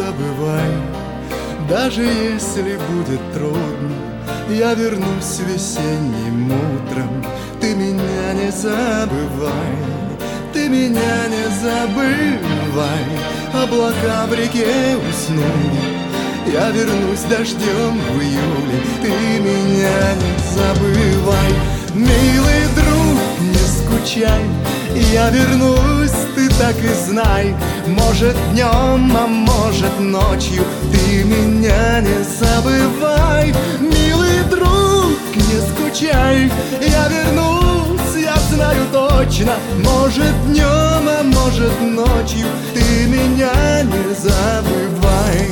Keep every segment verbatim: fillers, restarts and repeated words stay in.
забывай. Даже если будет трудно, я вернусь весенним утром. Ты меня не забывай, ты меня не забывай. Облака в реке уснули, я вернусь дождем в июле. Ты меня не забывай. Милый друг, не скучай, я вернусь, ты так и знай. Может днем, а может ночью, ты меня не забывай. Милый друг, не скучай, я вернусь, я знаю точно. Может днем, а может ночью, ты меня не забывай.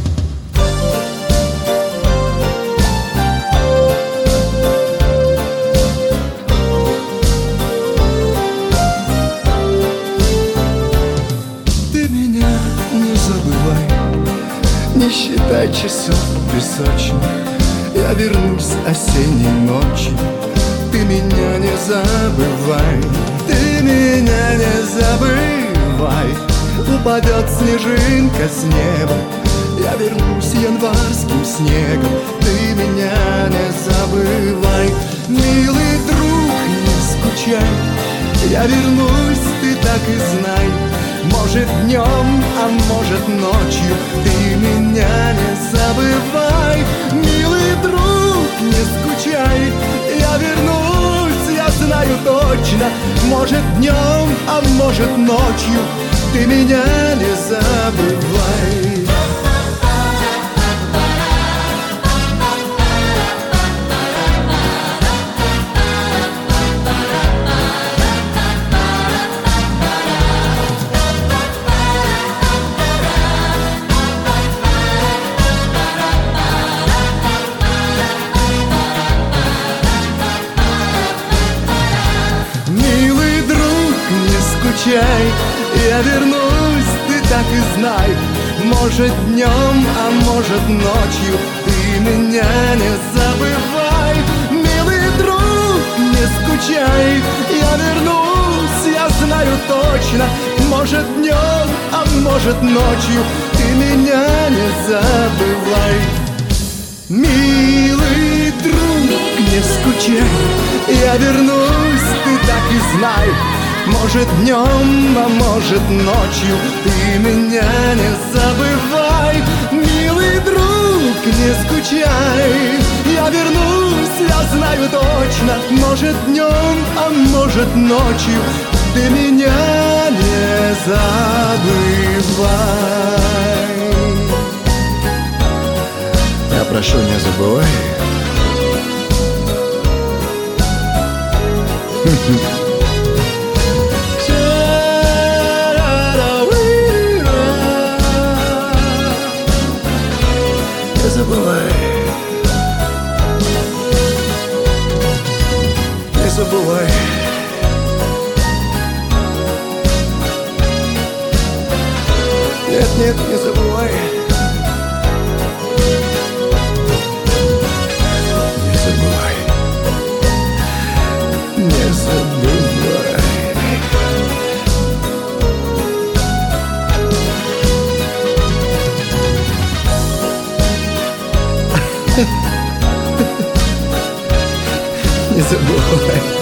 Не считай часов песочных, я вернусь осенней ночью. Ты меня не забывай, ты меня не забывай. Упадет снежинка с неба, я вернусь январским снегом. Ты меня не забывай. Милый друг, не скучай, я вернусь, ты так и знай. Может днем, а может ночью, ты меня не забывай. Милый друг, не скучай, я вернусь, я знаю точно. Может днем, а может ночью, ты меня не забывай. Я вернусь, ты так и знай. Может днем, а может ночью, ты меня не забывай. Милый друг, не скучай, я вернусь, я знаю точно. Может днем, а может ночью, ты меня не забывай. Милый друг, не скучай, я вернусь, ты так и знай. Может днем, а может ночью, ты меня не забывай. Милый друг, не скучай, я вернусь, я знаю точно. Может днем, а может ночью, ты меня не забывай. Я прошу, не забывай. Не забывай, не забывай. Нет, нет, не забывай. Не забывай, не забывай. Не забывай.